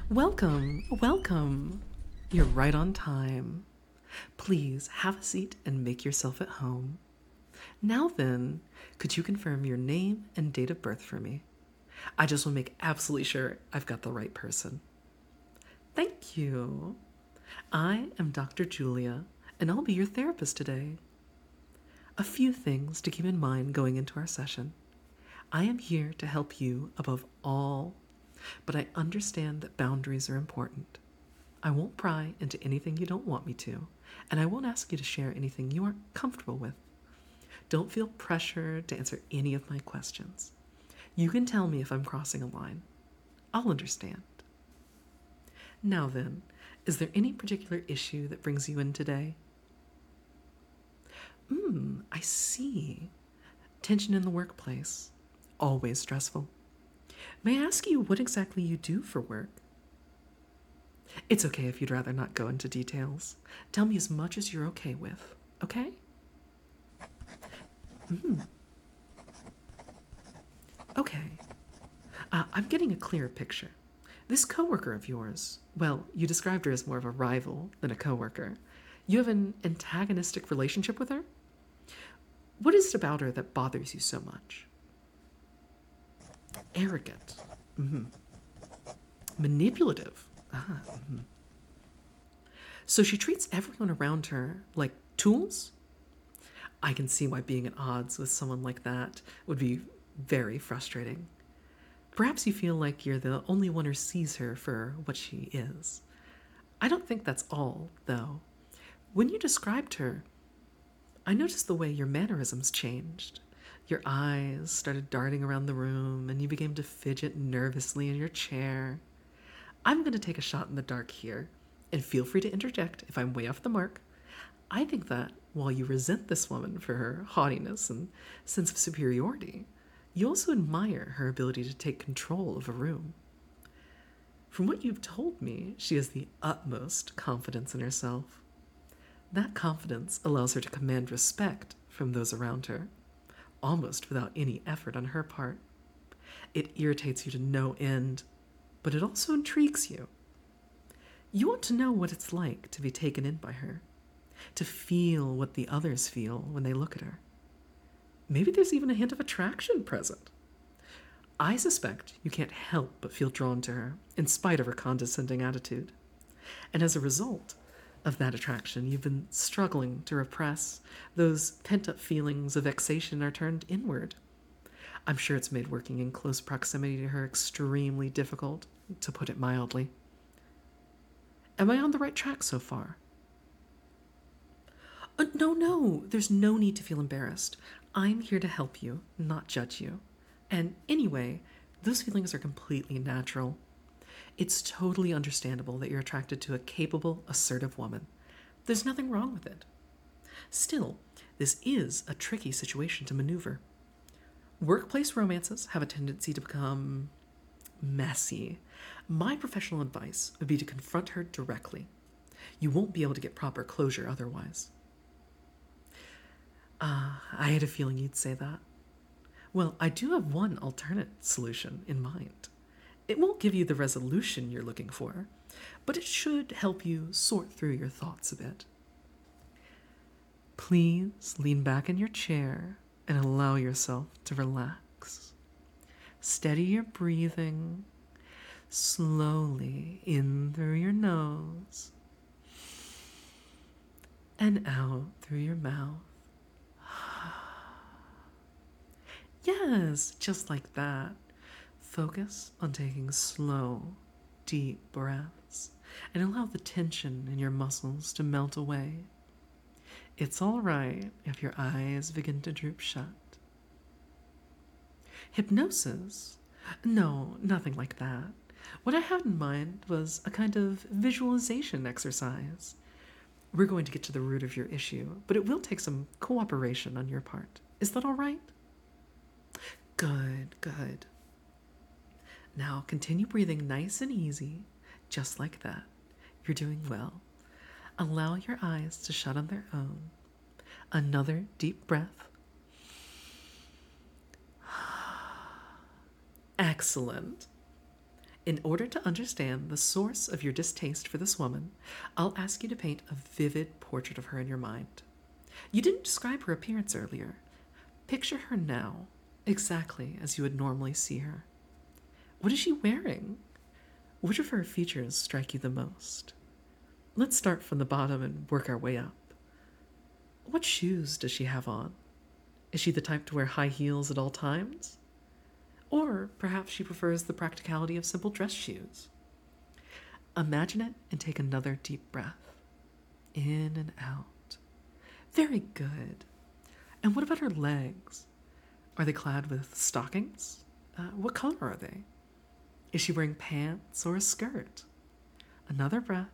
Welcome, welcome. You're right on time. Please have a seat and make yourself at home. Now then, could you confirm your name and date of birth for me? I just want to make absolutely sure I've got the right person. Thank you. I am Dr. Julia, and I'll be your therapist today. A few things to keep in mind going into our session. I am here to help you above all, but I understand that boundaries are important. I won't pry into anything you don't want me to, and I won't ask you to share anything you aren't comfortable with. Don't feel pressured to answer any of my questions. You can tell me if I'm crossing a line. I'll understand. Now then, is there any particular issue that brings you in today? I see. Tension in the workplace. Always stressful. May I ask you what exactly you do for work? It's okay if you'd rather not go into details. Tell me as much as you're okay with, okay? Okay. I'm getting a clearer picture. This coworker of yours, well, you described her as more of a rival than a coworker. You have an antagonistic relationship with her? What is it about her that bothers you so much? Arrogant. Manipulative. So she treats everyone around her like tools? I can see why being at odds with someone like that would be very frustrating. Perhaps you feel like you're the only one who sees her for what she is. I don't think that's all, though. When you described her, I noticed the way your mannerisms changed. Your eyes started darting around the room, and you began to fidget nervously in your chair. I'm going to take a shot in the dark here, and feel free to interject if I'm way off the mark. I think that while you resent this woman for her haughtiness and sense of superiority, you also admire her ability to take control of a room. From what you've told me, she has the utmost confidence in herself. That confidence allows her to command respect from those around her, almost without any effort on her part. It irritates you to no end, but it also intrigues you. You want to know what it's like to be taken in by her, to feel what the others feel when they look at her. Maybe there's even a hint of attraction present. I suspect you can't help but feel drawn to her, in spite of her condescending attitude. And as a result of that attraction, you've been struggling to repress. Those pent up feelings of vexation are turned inward. I'm sure it's made working in close proximity to her extremely difficult, to put it mildly. Am I on the right track so far? No, there's no need to feel embarrassed. I'm here to help you, not judge you. And anyway, those feelings are completely natural. It's totally understandable that you're attracted to a capable, assertive woman. There's nothing wrong with it. Still, this is a tricky situation to maneuver. Workplace romances have a tendency to become messy. My professional advice would be to confront her directly. You won't be able to get proper closure otherwise. I had a feeling you'd say that. Well, I do have one alternate solution in mind. It won't give you the resolution you're looking for, but it should help you sort through your thoughts a bit. Please lean back in your chair and allow yourself to relax. Steady your breathing slowly in through your nose and out through your mouth. Yes, just like that. Focus on taking slow, deep breaths and allow the tension in your muscles to melt away. It's all right if your eyes begin to droop shut. Hypnosis? No, nothing like that. What I had in mind was a kind of visualization exercise. We're going to get to the root of your issue, but it will take some cooperation on your part. Is that all right? Good, good. Now continue breathing nice and easy, just like that. You're doing well. Allow your eyes to shut on their own. Another deep breath. Excellent. In order to understand the source of your distaste for this woman, I'll ask you to paint a vivid portrait of her in your mind. You didn't describe her appearance earlier. Picture her now, exactly as you would normally see her. What is she wearing? Which of her features strike you the most? Let's start from the bottom and work our way up. What shoes does she have on? Is she the type to wear high heels at all times? Or perhaps she prefers the practicality of simple dress shoes. Imagine it and take another deep breath. In and out. Very good. And what about her legs? Are they clad with stockings? What color are they? Is she wearing pants or a skirt? Another breath.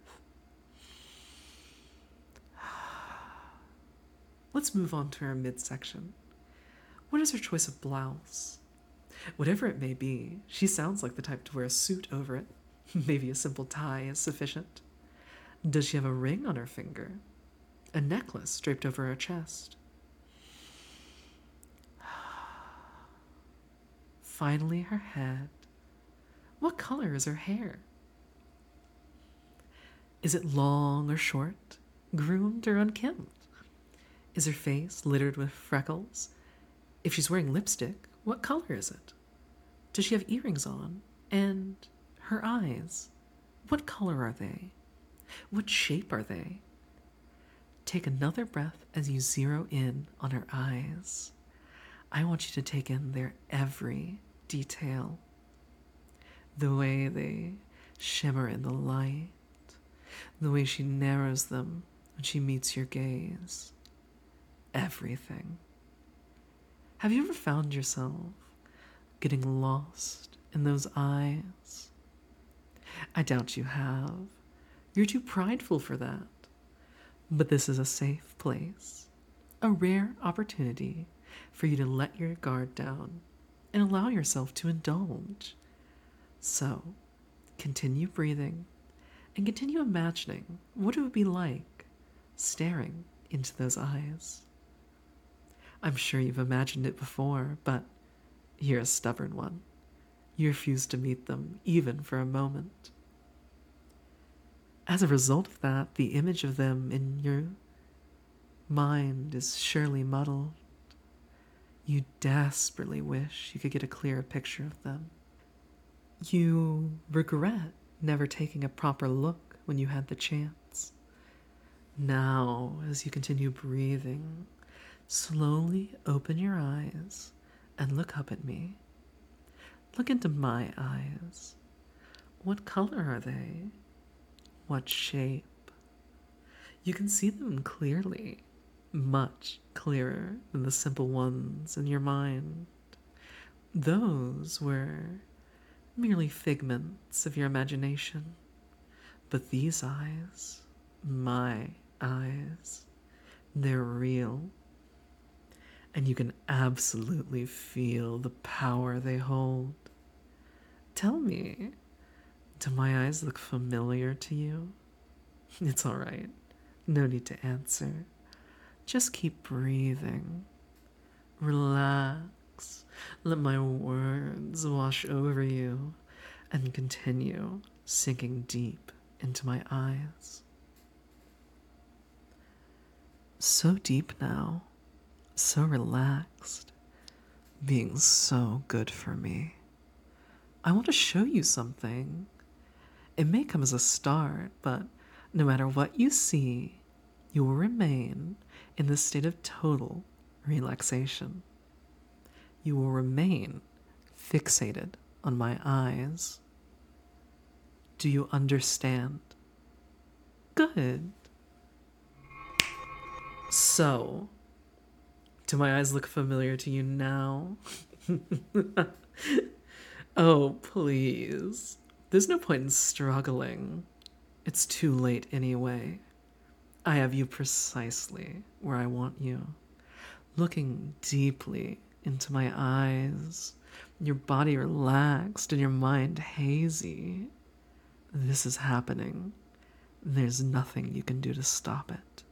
Let's move on to her midsection. What is her choice of blouse? Whatever it may be, she sounds like the type to wear a suit over it. Maybe a simple tie is sufficient. Does she have a ring on her finger? A necklace draped over her chest? Finally, her head. What color is her hair? Is it long or short, groomed or unkempt? Is her face littered with freckles? If she's wearing lipstick, what color is it? Does she have earrings on? And her eyes, what color are they? What shape are they? Take another breath as you zero in on her eyes. I want you to take in their every detail. The way they shimmer in the light, the way she narrows them when she meets your gaze. Everything. Have you ever found yourself getting lost in those eyes? I doubt you have. You're too prideful for that. But this is a safe place, a rare opportunity for you to let your guard down and allow yourself to indulge. So, continue breathing and continue imagining what it would be like staring into those eyes. I'm sure you've imagined it before, but you're a stubborn one. You refuse to meet them, even for a moment. As a result of that, the image of them in your mind is surely muddled. You desperately wish you could get a clearer picture of them. You regret never taking a proper look when you had the chance. Now, as you continue breathing, slowly open your eyes and look up at me. Look into my eyes. What color are they? What shape? You can see them clearly, much clearer than the simple ones in your mind. Those were merely figments of your imagination. But these eyes, my eyes, they're real. And you can absolutely feel the power they hold. Tell me, do my eyes look familiar to you? It's all right. No need to answer. Just keep breathing. Relax. Let my words wash over you and continue sinking deep into my eyes. So deep now, so relaxed, being so good for me. I want to show you something. It may come as a start, but no matter what you see, you will remain in this state of total relaxation. You will remain fixated on my eyes. Do you understand? Good. So, do my eyes look familiar to you now? Oh, please. There's no point in struggling. It's too late anyway. I have you precisely where I want you, looking deeply into my eyes, your body relaxed and your mind hazy. This is happening. There's nothing you can do to stop it.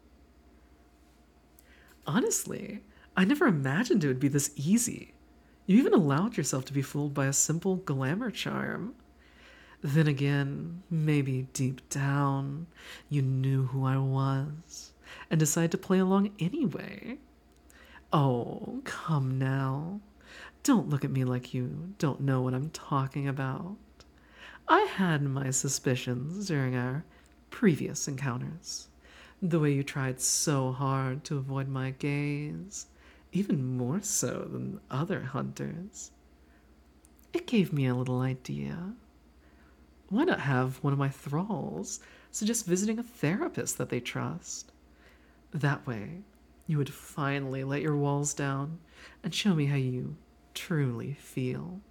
Honestly, I never imagined it would be this easy. You even allowed yourself to be fooled by a simple glamour charm. Then again, maybe deep down, you knew who I was and decided to play along anyway. Oh, come now. Don't look at me like you don't know what I'm talking about. I had my suspicions during our previous encounters. The way you tried so hard to avoid my gaze, even more so than other hunters. It gave me a little idea. Why not have one of my thralls suggest visiting a therapist that they trust? That way, you would finally let your walls down and show me how you truly feel.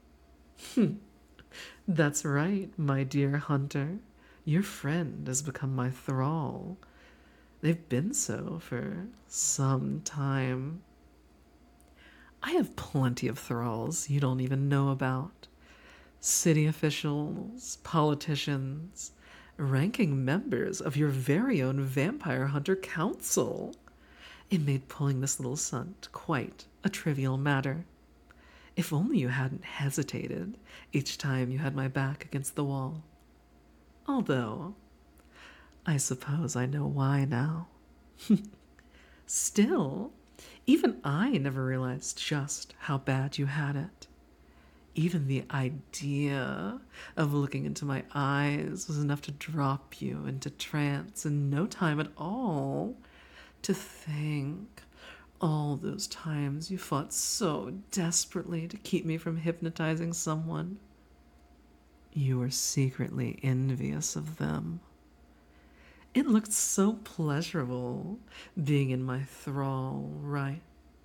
That's right, my dear hunter. Your friend has become my thrall. They've been so for some time. I have plenty of thralls you don't even know about. City officials, politicians, ranking members of your very own Vampire Hunter Council. It made pulling this little stunt quite a trivial matter. If only you hadn't hesitated each time you had my back against the wall. Although, I suppose I know why now. Still, even I never realized just how bad you had it. Even the idea of looking into my eyes was enough to drop you into trance in no time at all. To think all those times you fought so desperately to keep me from hypnotizing someone. You were secretly envious of them. It looked so pleasurable being in my thrall, right?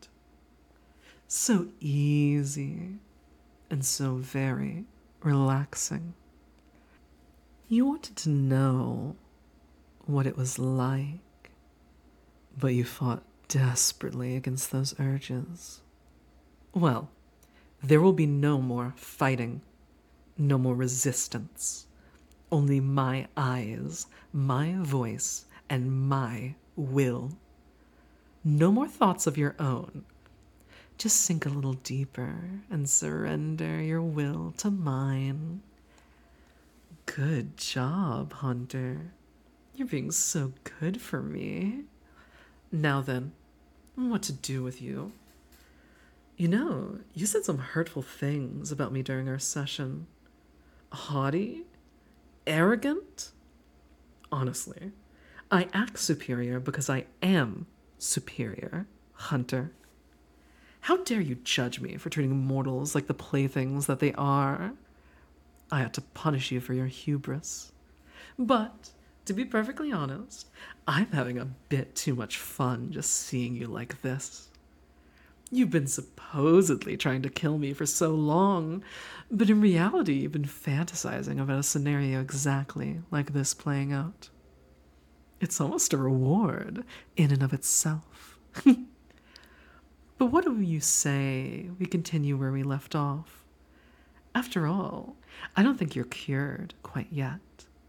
So easy and so very relaxing. You wanted to know what it was like, but you fought desperately against those urges. Well, there will be no more fighting, no more resistance. Only my eyes, my voice, and my will. No more thoughts of your own. Just sink a little deeper and surrender your will to mine. Good job, Hunter. You're being so good for me. Now then, what to do with you? You know, you said some hurtful things about me during our session. Haughty? Arrogant? Honestly, I act superior because I am superior, Hunter. How dare you judge me for treating mortals like the playthings that they are? I ought to punish you for your hubris. But, to be perfectly honest, I'm having a bit too much fun just seeing you like this. You've been supposedly trying to kill me for so long, but in reality, you've been fantasizing about a scenario exactly like this playing out. It's almost a reward in and of itself. But what do you say we continue where we left off? After all, I don't think you're cured quite yet.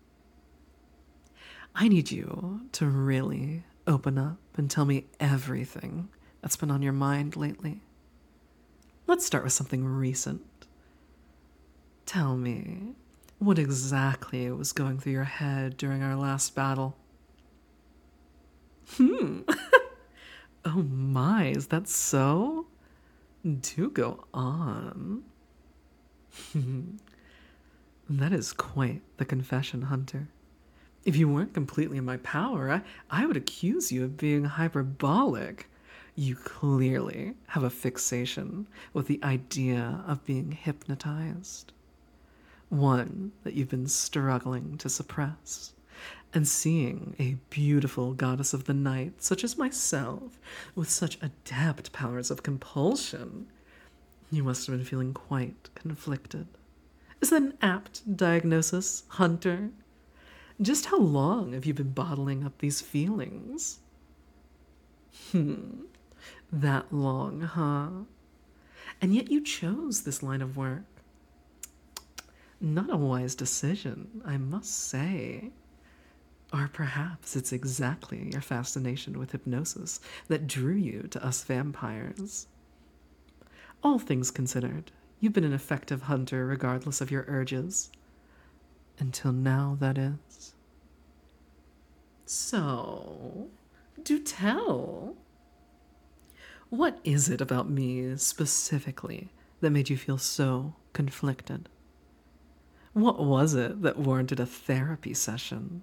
I need you to really open up and tell me everything that's been on your mind lately. Let's start with something recent. Tell me what exactly was going through your head during our last battle. Oh my, is that so? Do go on. That is quite the confession, Hunter. If you weren't completely in my power, I would accuse you of being hyperbolic. You clearly have a fixation with the idea of being hypnotized. One that you've been struggling to suppress. And seeing a beautiful goddess of the night, such as myself, with such adept powers of compulsion, you must have been feeling quite conflicted. Is that an apt diagnosis, Hunter? Just how long have you been bottling up these feelings? That long, huh? And yet you chose this line of work. Not a wise decision, I must say. Or perhaps it's exactly your fascination with hypnosis that drew you to us vampires. All things considered, you've been an effective hunter regardless of your urges. Until now, that is. So, do tell. What is it about me specifically that made you feel so conflicted? What was it that warranted a therapy session?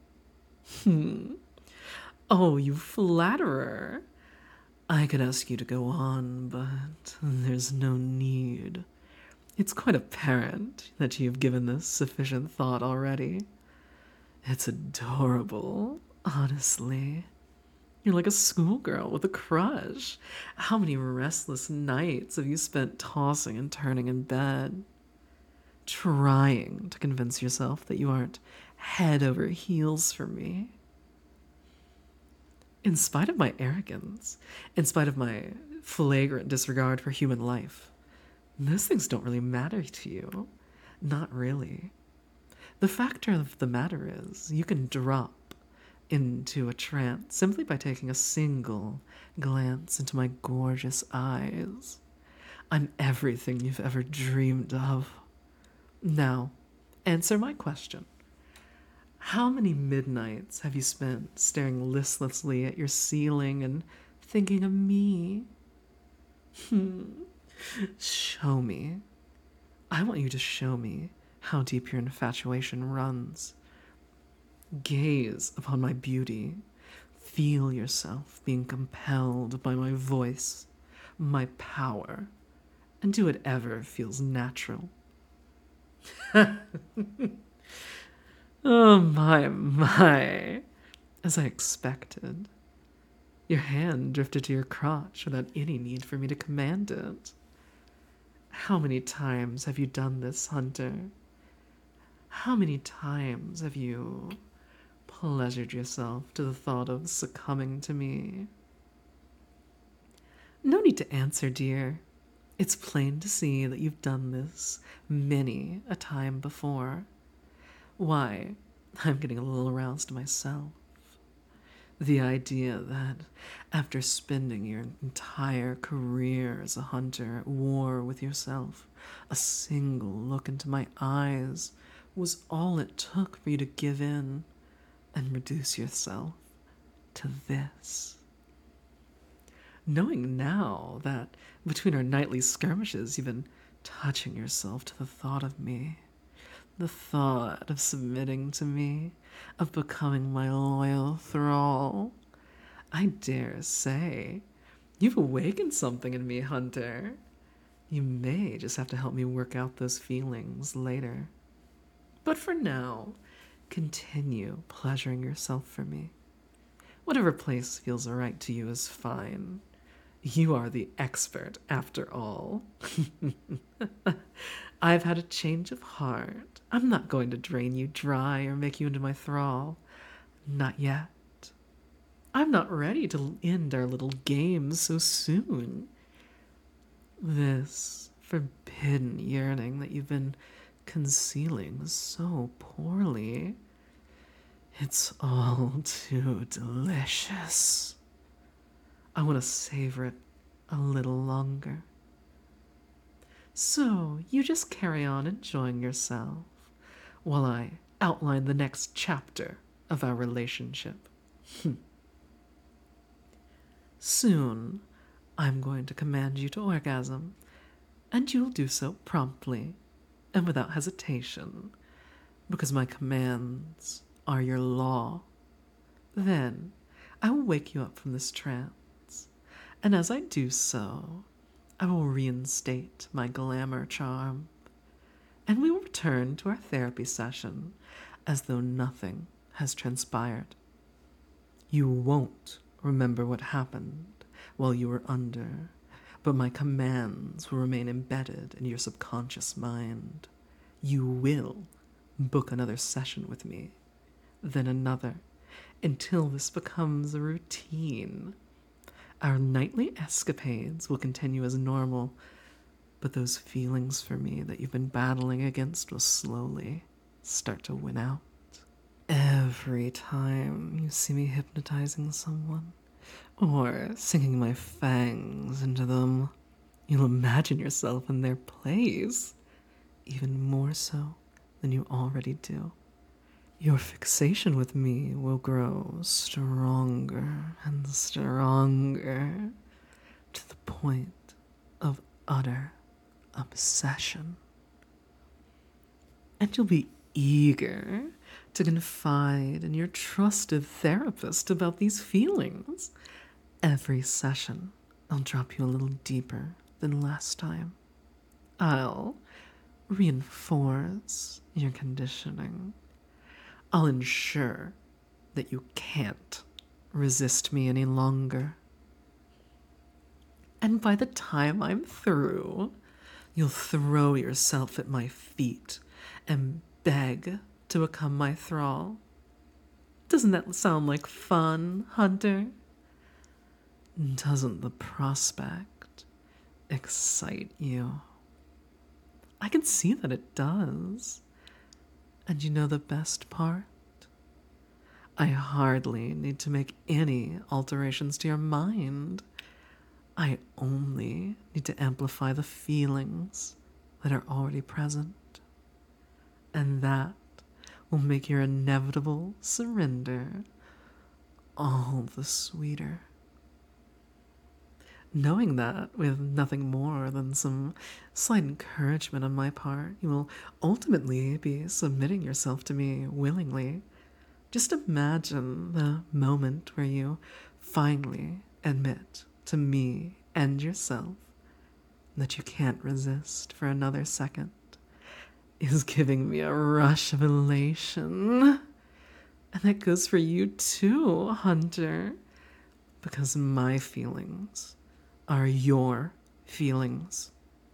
Oh, you flatterer. I could ask you to go on, but there's no need. It's quite apparent that you've given this sufficient thought already. It's adorable, honestly. You're like a schoolgirl with a crush. How many restless nights have you spent tossing and turning in bed, trying to convince yourself that you aren't head over heels for me? In spite of my arrogance, in spite of my flagrant disregard for human life, those things don't really matter to you. Not really. The fact of the matter is, you can drop into a trance simply by taking a single glance into my gorgeous eyes. I'm everything you've ever dreamed of. Now, answer my question. How many midnights have you spent staring listlessly at your ceiling and thinking of me? Show me. I want you to show me how deep your infatuation runs. Gaze upon my beauty. Feel yourself being compelled by my voice, my power, and do whatever feels natural. Oh, my. As I expected. Your hand drifted to your crotch without any need for me to command it. How many times have you done this, Hunter? How many times have you pleasured yourself to the thought of succumbing to me? No need to answer, dear. It's plain to see that you've done this many a time before. Why, I'm getting a little aroused myself. The idea that after spending your entire career as a hunter at war with yourself, a single look into my eyes was all it took for you to give in and reduce yourself to this. Knowing now that between our nightly skirmishes you've been touching yourself to the thought of me, the thought of submitting to me, of becoming my loyal thrall, I dare say you've awakened something in me, Hunter. You may just have to help me work out those feelings later. But for now, continue pleasuring yourself for me. Whatever place feels right to you is fine. You are the expert, after all. I've had a change of heart. I'm not going to drain you dry or make you into my thrall. Not yet. I'm not ready to end our little game so soon. This forbidden yearning that you've been concealing so poorly, it's all too delicious. I want to savor it a little longer. So you just carry on enjoying yourself while I outline the next chapter of our relationship. Soon, I'm going to command you to orgasm, and you'll do so promptly and without hesitation, because my commands are your law. Then I will wake you up from this trance, and as I do so, I will reinstate my glamour charm, and we will return to our therapy session as though nothing has transpired. You won't remember what happened while you were under, but my commands will remain embedded in your subconscious mind. You will book another session with me, then another, until this becomes a routine. Our nightly escapades will continue as normal, but those feelings for me that you've been battling against will slowly start to win out. Every time you see me hypnotizing someone, or sinking my fangs into them, you'll imagine yourself in their place, even more so than you already do. Your fixation with me will grow stronger and stronger to the point of utter obsession. And you'll be eager to confide in your trusted therapist about these feelings. Every session, I'll drop you a little deeper than last time. I'll reinforce your conditioning. I'll ensure that you can't resist me any longer. And by the time I'm through, you'll throw yourself at my feet and beg to become my thrall. Doesn't that sound like fun, Hunter? Doesn't the prospect excite you? I can see that it does. And you know the best part? I hardly need to make any alterations to your mind. I only need to amplify the feelings that are already present. And that will make your inevitable surrender all the sweeter. Knowing that, with nothing more than some slight encouragement on my part, you will ultimately be submitting yourself to me willingly. Just imagine the moment where you finally admit to me and yourself that you can't resist for another second is giving me a rush of elation. And that goes for you too, Hunter, because my feelings are your feelings.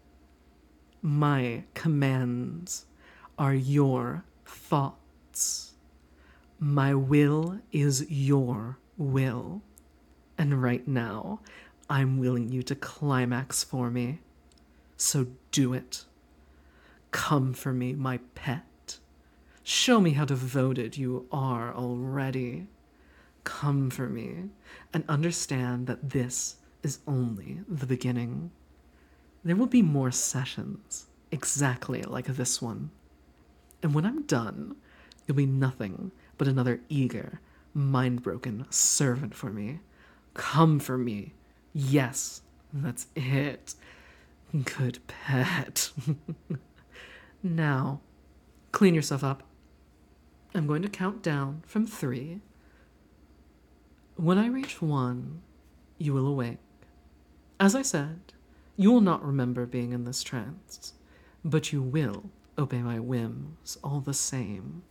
My commands are your thoughts. My will is your will. And right now, I'm willing you to climax for me. So do it. Come for me, my pet. Show me how devoted you are already. Come for me and understand that this is only the beginning. There will be more sessions exactly like this one. And when I'm done, you'll be nothing but another eager, mind-broken servant for me. Come for me. Yes, that's it. Good pet. Now, clean yourself up. I'm going to count down from 3. When I reach 1, you will awake. As I said, you will not remember being in this trance, but you will obey my whims all the same.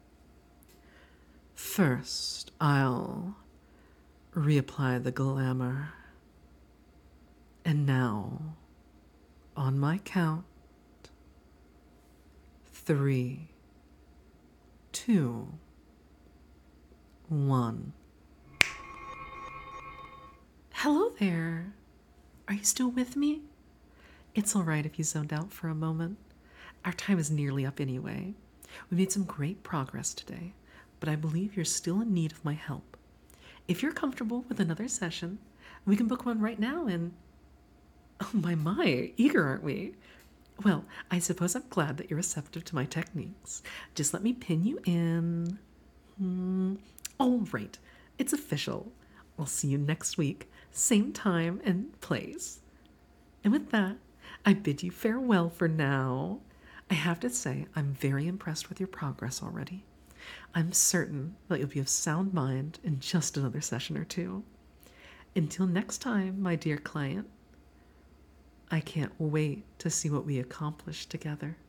First, I'll reapply the glamour. And now, on my count, 3, 2, 1. Hello there. Are you still with me? It's all right if you zoned out for a moment. Our time is nearly up anyway. We made some great progress today, but I believe you're still in need of my help. If you're comfortable with another session, we can book one right now and... Oh my, eager aren't we? Well, I suppose I'm glad that you're receptive to my techniques. Just let me pin you in. All right, it's official. I'll see you next week, same time and place. And with that, I bid you farewell for now. I have to say, I'm very impressed with your progress already. I'm certain that you'll be of sound mind in just another session or 2. Until next time, my dear client, I can't wait to see what we accomplish together.